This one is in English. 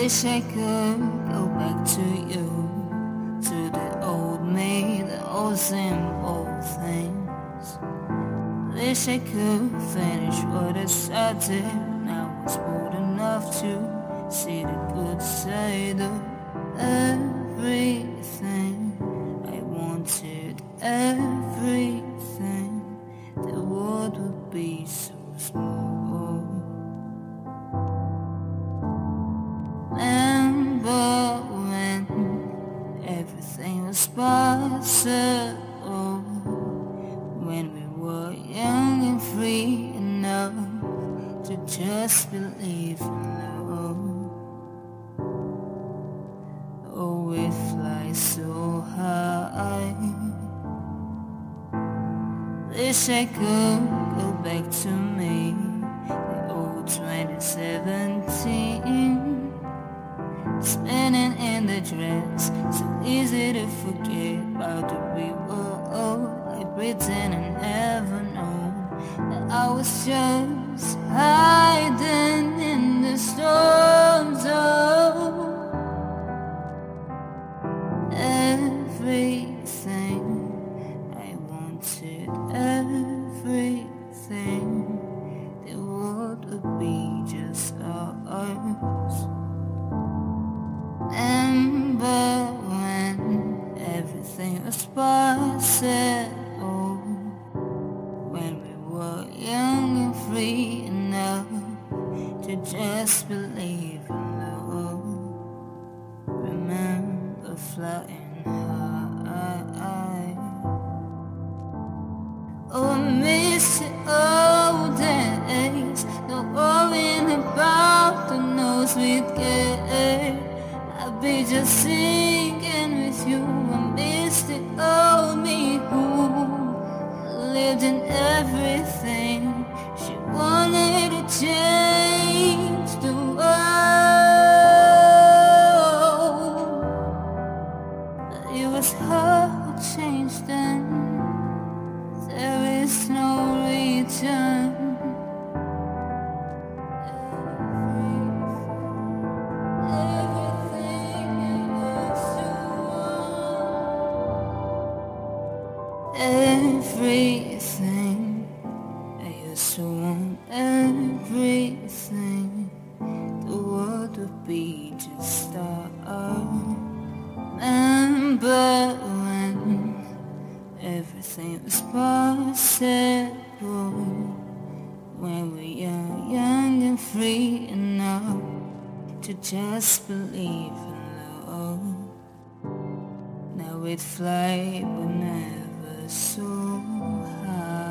Wish I could go back to you, to the old me, the old simple things. Wish I could finish what I started. Now I was bold enough to see the good side of everything. I wanted everything. The world would be so small. Remember when everything was possible, when we were young and free enough to just believe in love. Oh, we fly so high. Wish I could go back to me, the old 2017. Spinning in the dress, so easy to forget about the we were old. Like pretending never known that I was just hiding in the storm zone. Everything I wanted, everything. The world would be just ours. Remember when everything was possible, when we were young and free enough to just believe in love. Remember flying high. Oh, I miss the old days, no worrying about the notes we'd get. I'll be just singing with you. I miss the old me who lived in everything. She wanted to change the world, but it was hard to change then. There is no return. Everything I used to want, everything. The world would be just ours. Remember when everything was possible, when we were young and free enough to just believe in love. Now we'd fly, but never so high.